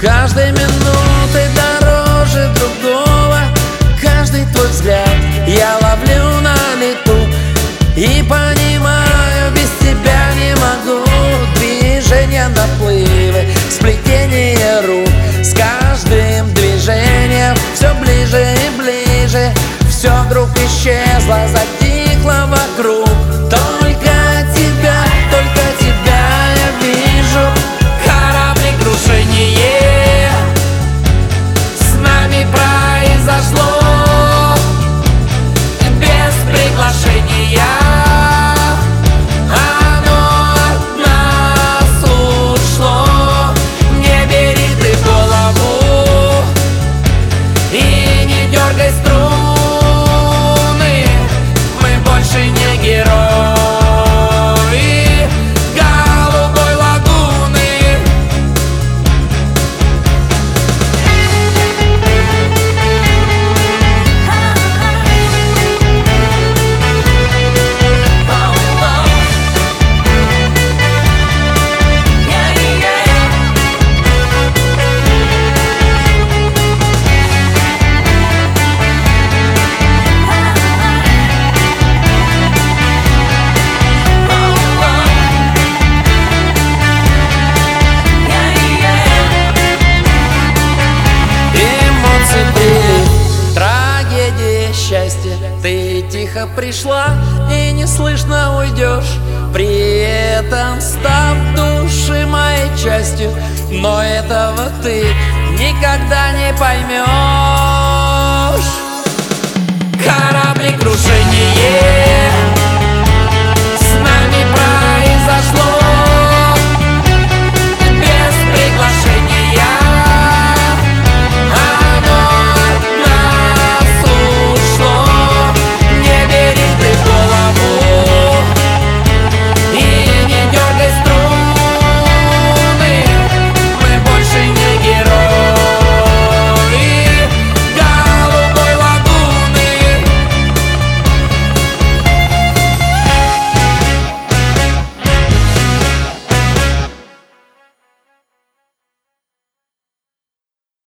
Каждой минутой дороже другого. Каждый твой взгляд я ловлю на лету и понимаю, без тебя не могу. Движения, наплывы, сплетение рук. С каждым движением все ближе и ближе. Все вдруг исчезло, затихло вокруг. Только тебя я вижу. Корабли крушение с нами произошло без приглашения. Оно от нас ушло. Не бери ты голову и не дергай струны. Мы больше не герои голубой лагуны. Трагедия счастья. Ты тихо пришла и неслышно уйдешь, при этом став души моей частью. Но этого ты никогда не поймешь.